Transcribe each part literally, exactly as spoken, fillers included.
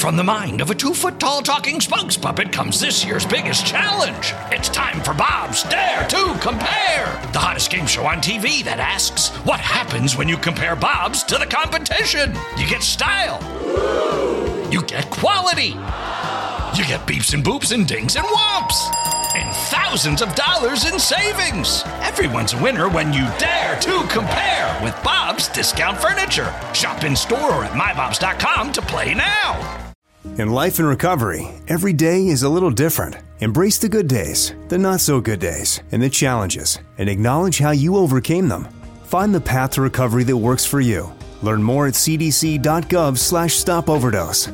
from the mind of a two-foot-tall talking spokes puppet comes this year's biggest challenge. It's time for Bob's Dare to Compare, the hottest game show on T V that asks, what happens when you compare Bobs to the competition? You get style. You get quality. You get beeps and boops and dings and whomps. And thousands of dollars in savings. Everyone's a winner when you dare to compare with Bob's Discount Furniture. Shop in store or at my bobs dot com to play now. In life and recovery, every day is a little different. Embrace the good days, the not so good days, and the challenges, and acknowledge how you overcame them. Find the path to recovery that works for you. Learn more at c d c dot gov slash stop overdose.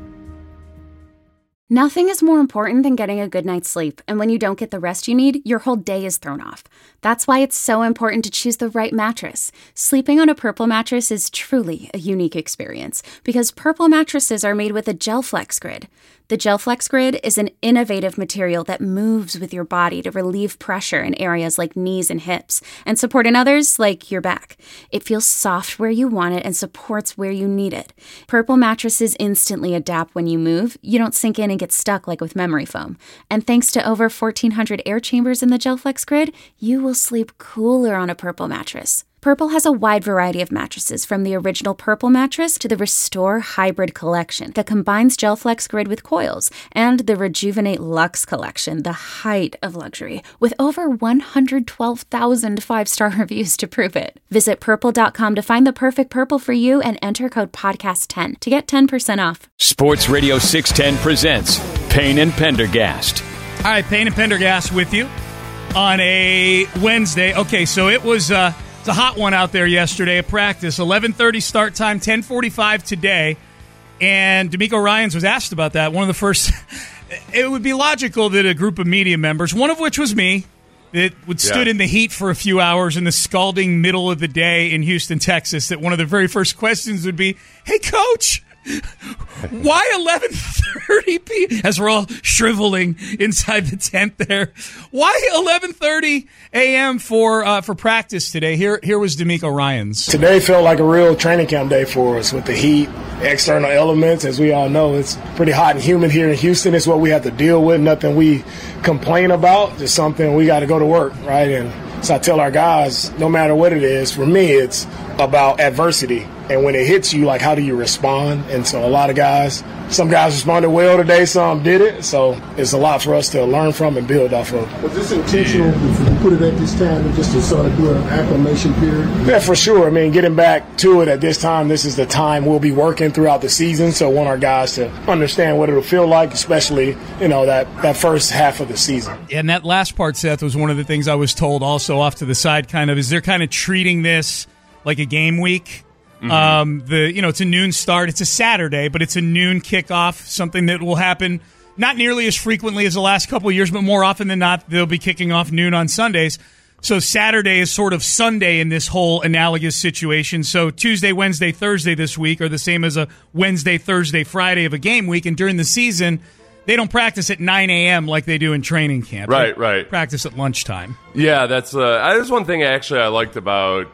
Nothing is more important than getting a good night's sleep, and when you don't get the rest you need, your whole day is thrown off. That's why it's so important to choose the right mattress. Sleeping on a Purple mattress is truly a unique experience, because Purple mattresses are made with a GelFlex Grid. The GelFlex Grid is an innovative material that moves with your body to relieve pressure in areas like knees and hips, and support in others like your back. It feels soft where you want it and supports where you need it. Purple mattresses instantly adapt when you move. You don't sink in and get stuck like with memory foam. And thanks to over fourteen hundred air chambers in the GelFlex Grid, you will sleep cooler on a Purple mattress. Purple has a wide variety of mattresses, from the original Purple mattress to the Restore Hybrid collection that combines GelFlex Grid with coils, and the Rejuvenate Luxe collection, the height of luxury, with over one hundred twelve thousand five-star reviews to prove it. Visit purple dot com to find the perfect Purple for you and enter code podcast ten to get ten percent off. Sports Radio six ten presents Payne and Pendergast. All right, Payne and Pendergast with you on a Wednesday. Okay, so it was... Uh, It's a hot one out there yesterday at practice. eleven thirty start time, ten forty-five today. And D'Amico Ryans was asked about that. One of the first... It would be logical that a group of media members, one of which was me, that would stood yeah. in the heat for a few hours in the scalding middle of the day in Houston, Texas, that one of the very first questions would be, hey, Coach, why eleven thirty p.m. as we're all shriveling inside the tent there? Why eleven thirty a.m. for uh, for practice today? Here here was D'Amico Ryans. Today felt like a real training camp day for us with the heat, external elements. As we all know, it's pretty hot and humid here in Houston. It's what we have to deal with. Nothing we complain about. Just something we got to go to work, right? And so I tell our guys, no matter what it is, for me, it's about adversity. And when it hits you, like, how do you respond? And so a lot of guys, some guys responded well today, some didn't. So it's a lot for us to learn from and build off of. Was this intentional to put it at this time just to sort of do an acclimation period? Yeah, for sure. I mean, getting back to it at this time, this is the time we'll be working throughout the season. So I want our guys to understand what it'll feel like, especially, you know, that, that first half of the season. And that last part, Seth, was one of the things I was told also off to the side, kind of, is they're kind of treating this like a game week. Mm-hmm. Um, the you know it's a noon start. It's a Saturday, but it's a noon kickoff. Something that will happen not nearly as frequently as the last couple of years, but more often than not, they'll be kicking off noon on Sundays. So Saturday is sort of Sunday in this whole analogous situation. So Tuesday, Wednesday, Thursday this week are the same as a Wednesday, Thursday, Friday of a game week. And during the season, they don't practice at nine a.m. like they do in training camp. Right, they right. Practice at lunchtime. Yeah, that's uh, there's one thing actually I liked about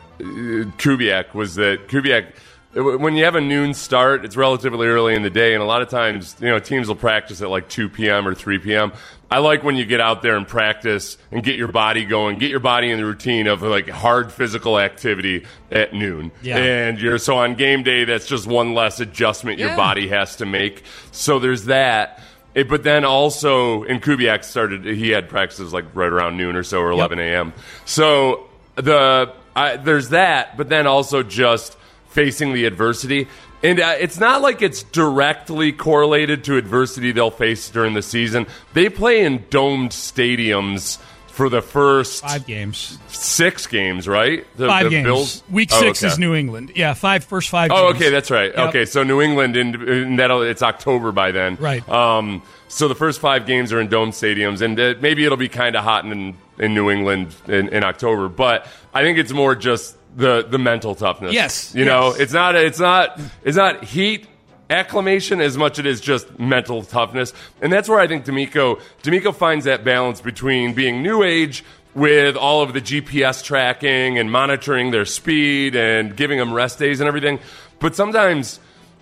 Kubiak was that Kubiak, when you have a noon start, it's relatively early in the day, and a lot of times, you know, teams will practice at like two p.m. or three p.m. I like when you get out there and practice and get your body going, get your body in the routine of like hard physical activity at noon. Yeah. And you're so on game day, that's just one less adjustment yeah. your body has to make. So there's that. It, but then also, and Kubiak started, he had practices like right around noon or so, or eleven a.m. So the I, there's that, but then also just facing the adversity. And uh, it's not like it's directly correlated to adversity they'll face during the season. They play in domed stadiums for the first five games, six games, right? The, five the games. Bills? Week oh, six okay. is New England. Yeah, five first five. Oh, games. okay, that's right. Yep. Okay, so New England, and, and that'll it's October by then, right? Um, so the first five games are in dome stadiums, and uh, maybe it'll be kind of hot in in New England in, in October. But I think it's more just the the mental toughness. Yes, you yes. know, it's not it's not it's not heat acclimation as much as it is just mental toughness, and that's where I think D'Amico D'Amico finds that balance between being new age with all of the G P S tracking and monitoring their speed and giving them rest days and everything, but sometimes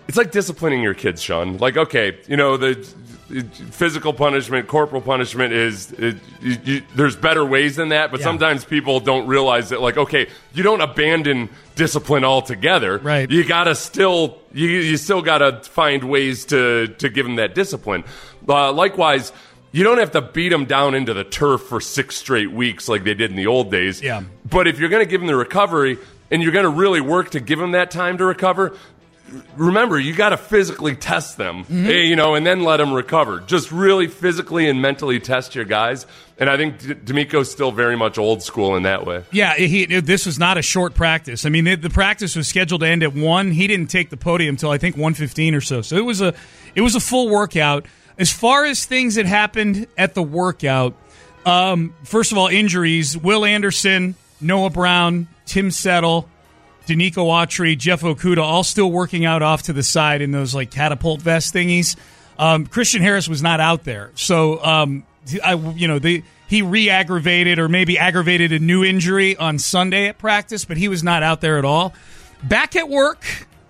it's like disciplining your kids, Sean. Like, okay, you know, the physical punishment, corporal punishment is it, you, you, there's better ways than that, but yeah. sometimes people don't realize that, like, okay, you don't abandon discipline altogether. Right. You gotta still you you still gotta find ways to to give them that discipline. Uh, likewise, you don't have to beat them down into the turf for six straight weeks like they did in the old days. Yeah. But if you're going to give them the recovery and you're going to really work to give them that time to recover, remember, you got to physically test them, mm-hmm. you know, and then let them recover. Just really physically and mentally test your guys. And I think D- D'Amico's still very much old school in that way. Yeah, he, this was not a short practice. I mean, the, the practice was scheduled to end at one. He didn't take the podium until I think one fifteen or so. So it was a it was a full workout. As far as things that happened at the workout, um, first of all, injuries. Will Anderson, Noah Brown, Tim Settle, Danico Autry, Jeff Okuda, all still working out off to the side in those like catapult vest thingies. Um, Christian Harris was not out there. So, um, I, you know, they, he re-aggravated or maybe aggravated a new injury on Sunday at practice, but he was not out there at all. Back at work,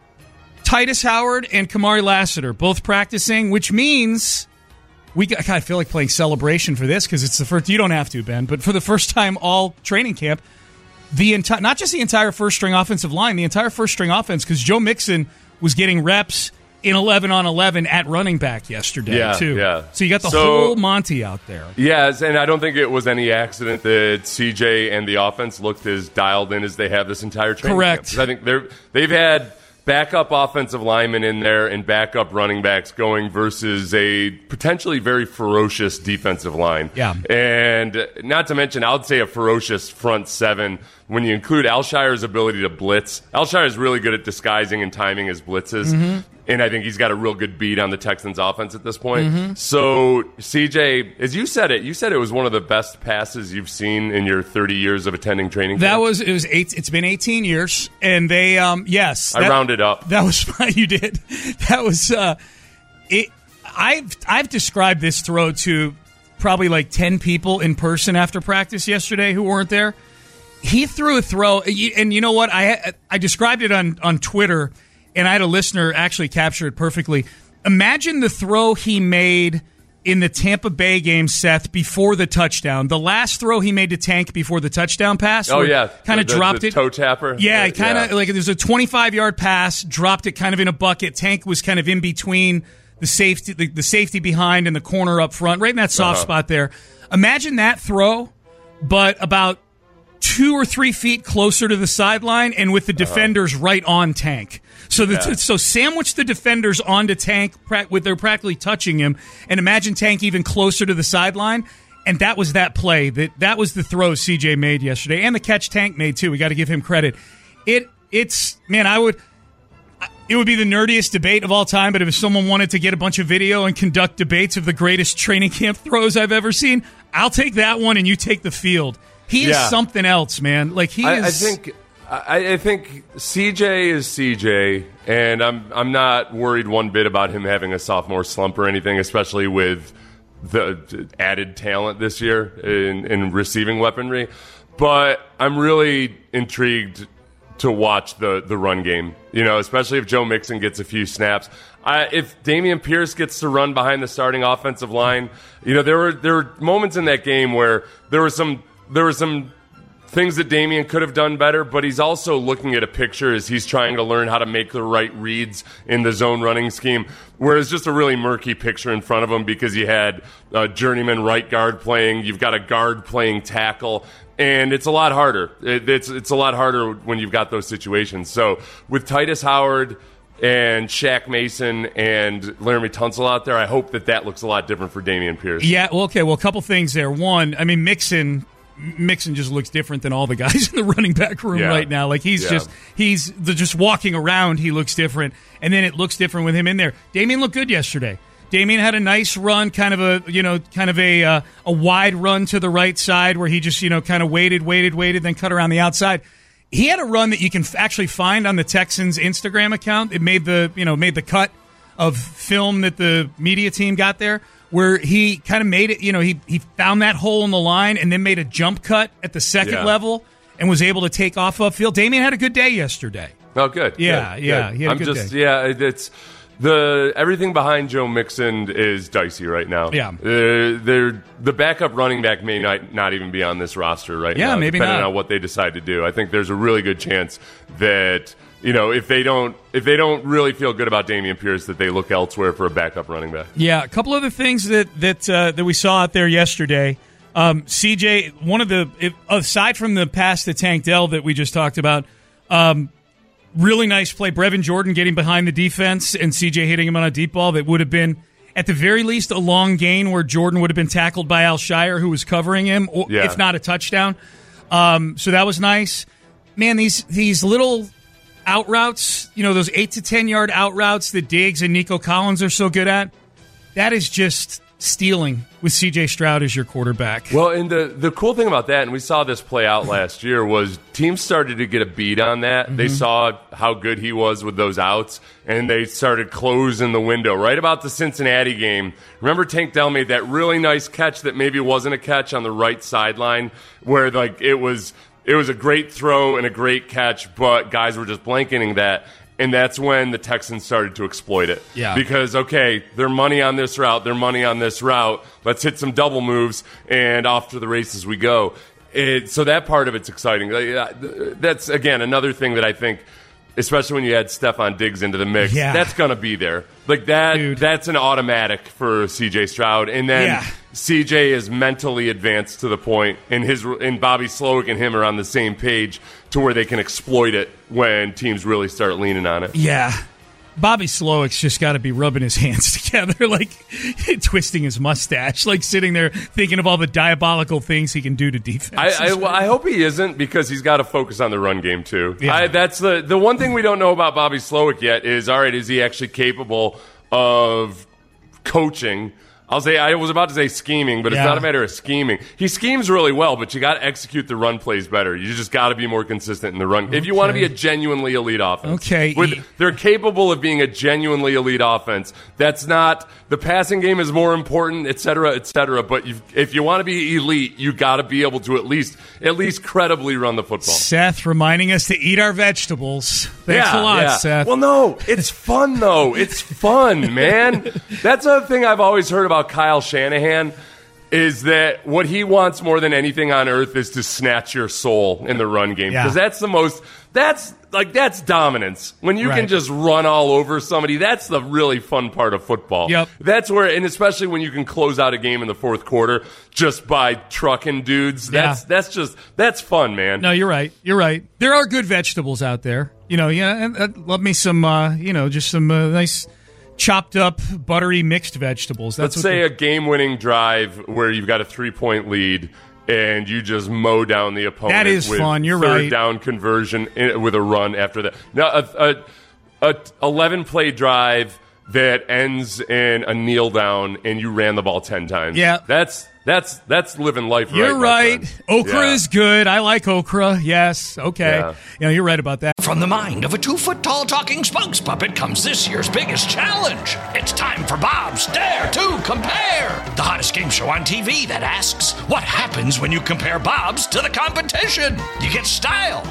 Titus Howard and Kamari Lassiter both practicing, which means we I kind of feel like playing celebration for this because it's the first. You don't have to, Ben, but for the first time all training camp, the entire not just the entire first string offensive line, the entire first string offense, because Joe Mixon was getting reps in eleven on eleven at running back yesterday yeah, too. Yeah. So you got the so, whole Monty out there. Yes, and I don't think it was any accident that C J and the offense looked as dialed in as they have this entire training Correct. camp. I think they're they've had backup offensive linemen in there and backup running backs going versus a potentially very ferocious defensive line. Yeah. And not to mention, I would say a ferocious front seven when you include Alshire's ability to blitz. Alshire is really good at disguising and timing his blitzes. Mm-hmm. And I think he's got a real good beat on the Texans' offense at this point. Mm-hmm. So, C J, as you said it, you said it was one of the best passes you've seen in your thirty years of attending training camp. That was it was eight. It's been eighteen years, and they um yes, I that, rounded up. That was fine. You did. That was uh, it. I've I've described this throw to probably like ten people in person after practice yesterday who weren't there. He threw a throw, and you know what? I I described it on on Twitter. And I had a listener actually capture it perfectly. Imagine the throw he made in the Tampa Bay game, Seth, before the touchdown. The last throw he made to Tank before the touchdown pass. Oh, yeah. Kind of dropped the it. toe tapper. Yeah, uh, kind of yeah. like there's a twenty-five-yard pass, dropped it kind of in a bucket. Tank was kind of in between the safety, the, the safety behind and the corner up front, right in that soft uh-huh. spot there. Imagine that throw, but about two or three feet closer to the sideline and with the uh-huh. defenders right on Tank. So the, yeah. so sandwich the defenders onto Tank with they're practically touching him, and imagine Tank even closer to the sideline. And that was that play. That that was the throw C J made yesterday, and the catch Tank made too. We got to give him credit. It it's man, I would it would be the nerdiest debate of all time. But if someone wanted to get a bunch of video and conduct debates of the greatest training camp throws I've ever seen, I'll take that one, and you take the field. He yeah. is something else, man. Like he I, is. I think. I, I think C J is C J, and I'm I'm not worried one bit about him having a sophomore slump or anything, especially with the added talent this year in, in receiving weaponry. But I'm really intrigued to watch the, the run game, you know, especially if Joe Mixon gets a few snaps. I, if Dameon Pierce gets to run behind the starting offensive line, you know, there were there were moments in that game where there were some there were some. things that Dameon could have done better, but he's also looking at a picture as he's trying to learn how to make the right reads in the zone running scheme, whereas just a really murky picture in front of him because you had a journeyman right guard playing, you've got a guard playing tackle, and it's a lot harder. It, it's, it's a lot harder when you've got those situations. So with Titus Howard and Shaq Mason and Laramie Tunsil out there, I hope that that looks a lot different for Dameon Pierce. Yeah, well, okay, well, a couple things there. One, I mean, Mixon... Mixon just looks different than all the guys in the running back room yeah. right now. Like he's yeah. just he's the, just walking around. He looks different, and then it looks different with him in there. Dameon looked good yesterday. Dameon had a nice run, kind of a you know, kind of a uh, a wide run to the right side where he just you know kind of waited, waited, waited, then cut around the outside. He had a run that you can f- actually find on the Texans Instagram account. It made the you know made the cut of film that the media team got there, where he kind of made it, you know, he, he found that hole in the line and then made a jump cut at the second yeah. level and was able to take off upfield. Dameon had a good day yesterday. Oh, good. Yeah, good, yeah. Good. He had a I'm good just, day. yeah, it's the everything behind Joe Mixon is dicey right now. Yeah. Uh, they're, the backup running back may not, not even be on this roster right Yeah, now, maybe depending not. on what they decide to do. I think there's a really good chance that, you know, if they don't if they don't really feel good about Dameon Pierce, that they look elsewhere for a backup running back. Yeah, a couple other things that that uh, that we saw out there yesterday. Um, C J, one of the if, aside from the pass to Tank Dell that we just talked about, um, really nice play. Brevin Jordan getting behind the defense and C J hitting him on a deep ball that would have been, at the very least, a long gain where Jordan would have been tackled by Al Shire, who was covering him, or, Yeah. if not a touchdown. Um, so that was nice. Man, these these little out routes, you know, those eight to ten yard out routes that Diggs and Nico Collins are so good at, that is just stealing with C J Stroud as your quarterback. Well, and the the cool thing about that, and we saw this play out last year, was teams started to get a beat on that. Mm-hmm. They saw how good he was with those outs, and they started closing the window. Right about the Cincinnati game, remember Tank Dell made that really nice catch that maybe wasn't a catch on the right sideline, where like it was it was a great throw and a great catch, but guys were just blanketing that. And that's when the Texans started to exploit it. Yeah. Because, okay, their money on this route, their money on this route. Let's hit some double moves, and off to the races we go. It, so that part of it's exciting. That's, again, another thing that I think, especially when you add Stephon Diggs into the mix, Yeah. that's going to be there. Like that, Dude. that's an automatic for C J Stroud. And then Yeah. C J is mentally advanced to the point, and his and Bobby Slowick and him are on the same page to where they can exploit it when teams really start leaning on it. Yeah. Bobby Slowick's just got to be rubbing his hands together, like twisting his mustache, like sitting there thinking of all the diabolical things he can do to defense. I, I, well, I hope he isn't, because he's got to focus on the run game too. Yeah. I, that's the the one thing we don't know about Bobby Slowick yet is, all right, is he actually capable of coaching? I'll say, I was about to say scheming, but it's Yeah. not a matter of scheming. He schemes really well, but you got to execute the run plays better. You just got to be more consistent in the run. If you want to be a genuinely elite offense. Okay. With, they're capable of being a genuinely elite offense. That's not, the passing game is more important, et cetera, et cetera. But you've, if you want to be elite, you got to be able to at least, at least credibly run the football. Seth reminding us to eat our vegetables. Thanks yeah, a lot, yeah. Seth. Well, no, it's fun, though. It's fun, man. That's a thing I've always heard about Kyle Shanahan, is that what he wants more than anything on earth is to snatch your soul in the run game. Yeah. Because that's the most, that's like, that's dominance. When you Right. can just run all over somebody, that's the really fun part of football. Yep. That's where, and especially when you can close out a game in the fourth quarter just by trucking dudes. That's, Yeah. that's just, that's fun, man. No, you're right. You're right. There are good vegetables out there. You know, yeah, and, uh, love me some, uh, you know, just some uh, nice chopped up, buttery mixed vegetables. That's Let's what say the- a game-winning drive where you've got a three-point lead and you just mow down the opponent. That is with fun. You're third right. down conversion in, with a run after that. Now, a, a, a eleven-play drive that ends in a kneel down and you ran the ball ten times. Yeah. that's that's that's living life. You're right. my right. friend. Okra Yeah. is good. I like okra. Yes. Okay. Yeah. You know, you're right about that. From the mind of a two-foot-tall talking spokes puppet comes this year's biggest challenge. It's time for Bob's Dare to Compare, the hottest game show on T V that asks, what happens when you compare Bob's to the competition? You get style.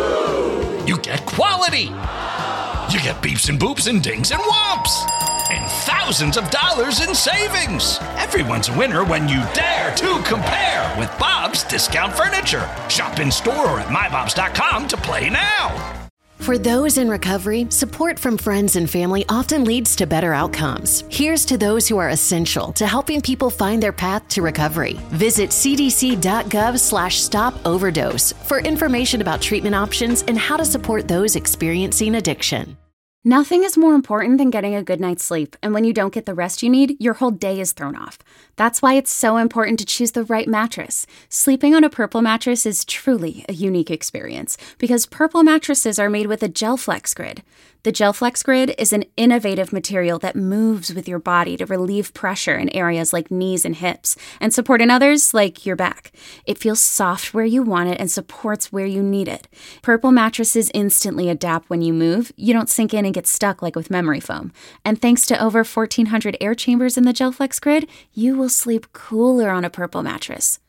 You get quality. You get beeps and boops and dings and whomps. And thousands of dollars in savings. Everyone's a winner when you dare to compare with Bob's Discount Furniture. Shop in store or at my bobs dot com to play now. For those in recovery, support from friends and family often leads to better outcomes. Here's to those who are essential to helping people find their path to recovery. Visit c d c dot gov slash stop overdose for information about treatment options and how to support those experiencing addiction. Nothing is more important than getting a good night's sleep, and when you don't get the rest you need, your whole day is thrown off. That's why it's so important to choose the right mattress. Sleeping on a Purple mattress is truly a unique experience because Purple mattresses are made with a GelFlex Grid. The GelFlex Grid is an innovative material that moves with your body to relieve pressure in areas like knees and hips and support in others like your back. It feels soft where you want it and supports where you need it. Purple mattresses instantly adapt when you move. You don't sink in and get stuck like with memory foam. And thanks to over fourteen hundred air chambers in the GelFlex Grid, you will sleep cooler on a Purple mattress.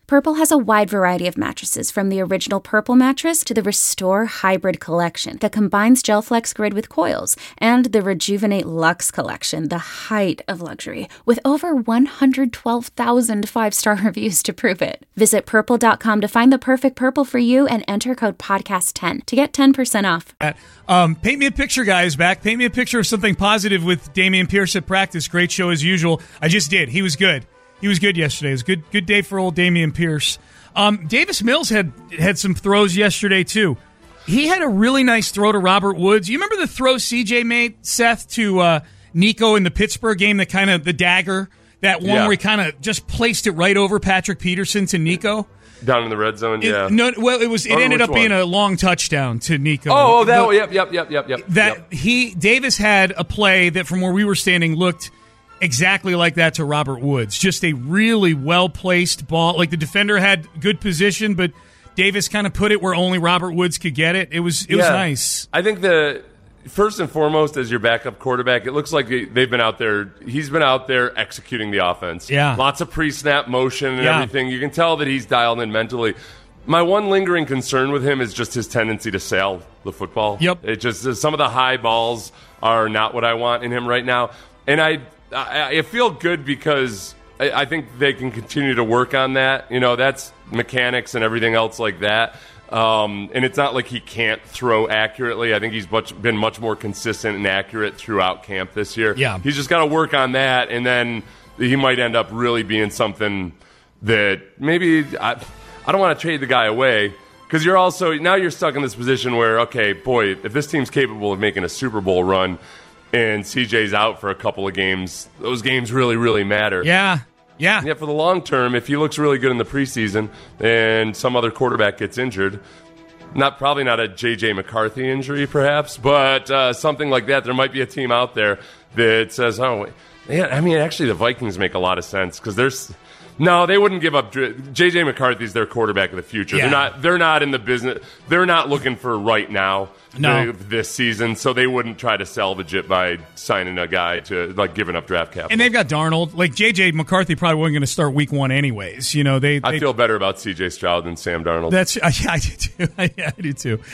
Purple has a wide variety of mattresses, from the original Purple mattress to the Restore Hybrid collection that combines GelFlex Grid with coils, and the Rejuvenate Luxe collection, the height of luxury, with over one hundred twelve thousand five-star reviews to prove it. Visit purple dot com to find the perfect Purple for you and enter code podcast ten to get ten percent off. Um, paint me a picture, guys, back. Paint me a picture of something positive with Dameon Pierce at practice. Great show as usual. I just did. He was good. He was good yesterday. It was a good, good day for old Dameon Pierce. Um, Davis Mills had had some throws yesterday, too. He had a really nice throw to Robert Woods. You remember the throw C J made, Seth, to uh, Nico in the Pittsburgh game, the kind of the dagger, that one yeah. where he kind of just placed it right over Patrick Peterson to Nico? Down in the red zone, it, yeah. No, well, it was. It or ended up one? being a long touchdown to Nico. Oh, oh that, the, yep, yep, yep, yep, yep. That yep. he Davis had a play that from where we were standing looked exactly like that to Robert Woods. Just a really well-placed ball. Like the defender had good position, but Davis kind of put it where only Robert Woods could get it. It was it yeah. was nice. I think the first and foremost, as your backup quarterback, it looks like they've been out there. He's been out there executing the offense. Yeah. Lots of pre-snap motion and yeah. everything. You can tell that he's dialed in mentally. My one lingering concern with him is just his tendency to sail the football. Yep. It just some of the high balls are not what I want in him right now. And I I, I feel good because I, I think they can continue to work on that. You know, that's mechanics and everything else like that. Um, and it's not like he can't throw accurately. I think he's much, been much more consistent and accurate throughout camp this year. Yeah. He's just got to work on that, and then he might end up really being something that maybe I, I don't want to trade the guy away, because you're also now you're stuck in this position where, okay, boy, if this team's capable of making a Super Bowl run and C J's out for a couple of games, those games really, really matter. Yeah. Yeah. Yeah, for the long term, if he looks really good in the preseason and some other quarterback gets injured, not probably not a J J McCarthy injury perhaps, but uh, something like that, there might be a team out there that says, oh, yeah, I mean, actually the Vikings make a lot of sense because there's – no, they wouldn't give up. J J McCarthy's their quarterback of the future. Yeah. They're not. They're not in the business. They're not looking for right now. No. this season, so they wouldn't try to salvage it by signing a guy to like giving up draft capital. And they've got Darnold. Like J J McCarthy probably wasn't going to start week one anyways. You know, they. they I feel better about C J Stroud than Sam Darnold. That's yeah, I do too. yeah, I do too.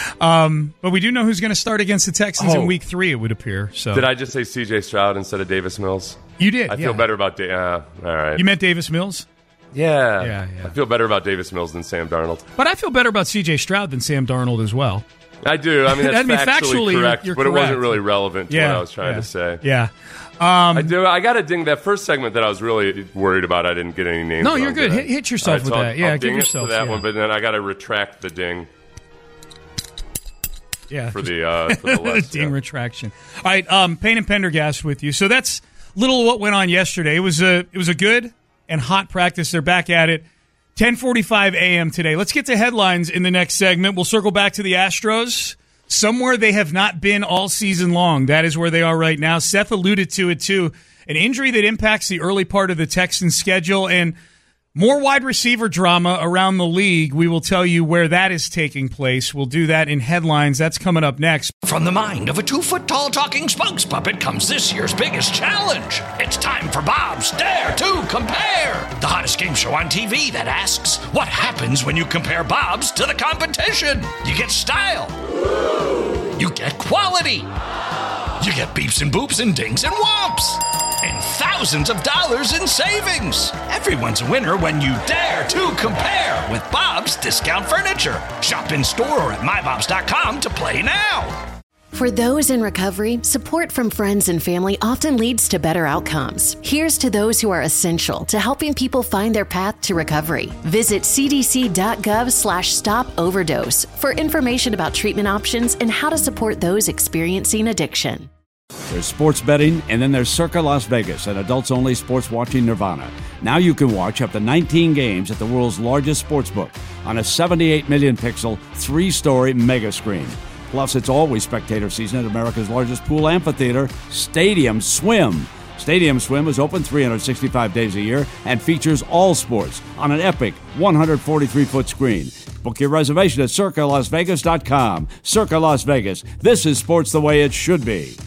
Um, but we do know who's going to start against the Texans oh. in week three. It would appear. So did I just say C J Stroud instead of Davis Mills? You did. I yeah. feel better about. Da- uh, all right. You meant Davis Mills. Yeah. yeah, yeah. I feel better about Davis Mills than Sam Darnold. But I feel better about C J Stroud than Sam Darnold as well. I do. I mean, that's I mean, factually, factually correct, you're but correct. it wasn't really relevant to yeah, what I was trying yeah, to say. Yeah. Um, I do. I got to ding that first segment that I was really worried about. I didn't get any names. No, you're on good. that. Hit, hit yourself right, with so that. I'll, Yeah, I'll give ding yourself it to that yeah. one, but then I got to retract the ding. Yeah, for the uh, for the less, ding yeah. retraction. All right, um, Payne and Pendergast with you. So that's little of what went on yesterday. It was a it was a good and hot practice. They're back at it. ten forty-five a.m. today. Let's get to headlines in the next segment. We'll circle back to the Astros. Somewhere they have not been all season long. That is where they are right now. Seth alluded to it, too. An injury that impacts the early part of the Texans' schedule and more wide receiver drama around the league. We will tell you where that is taking place. We'll do that in headlines. That's coming up next. From the mind of a two-foot-tall talking spokes puppet comes this year's biggest challenge. It's time for Bob's Dare to Compare, the hottest game show on T V that asks, what happens when you compare Bob's to the competition? You get style. You get quality. You get beeps and boops and dings and whomps. And thousands of dollars in savings. Everyone's a winner when you dare to compare with Bob's Discount Furniture. Shop in store or at my bobs dot com to play now. For those in recovery, support from friends and family often leads to better outcomes. Here's to those who are essential to helping people find their path to recovery. Visit cdc.gov slash stop overdose for information about treatment options and how to support those experiencing addiction. There's sports betting, and then there's Circa Las Vegas, an adults-only sports watching nirvana. Now you can watch up to nineteen games at the world's largest sportsbook on a seventy-eight million pixel, three-story mega screen. Plus, it's always spectator season at America's largest pool amphitheater, Stadium Swim. Stadium Swim is open three hundred sixty-five days a year and features all sports on an epic one hundred forty-three foot screen. Book your reservation at circa las vegas dot com. Circa Las Vegas. This is sports the way it should be.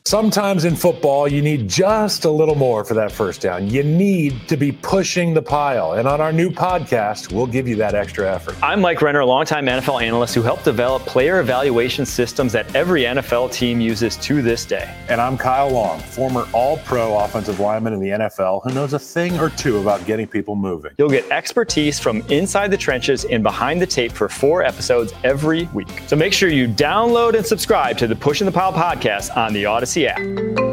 Sometimes in football, you need just a little more for that first down. You need to be pushing the pile. And on our new podcast, we'll give you that extra effort. I'm Mike Renner, a longtime N F L analyst who helped develop player evaluation systems that every N F L team uses to this day. And I'm Kyle Long, former all-pro offensive lineman in the N F L who knows a thing or two about getting people moving. You'll get expertise from inside the trenches and behind the tape for four episodes every week. So make sure you download and subscribe to the Pushing the Pile podcast on the Odyssey app.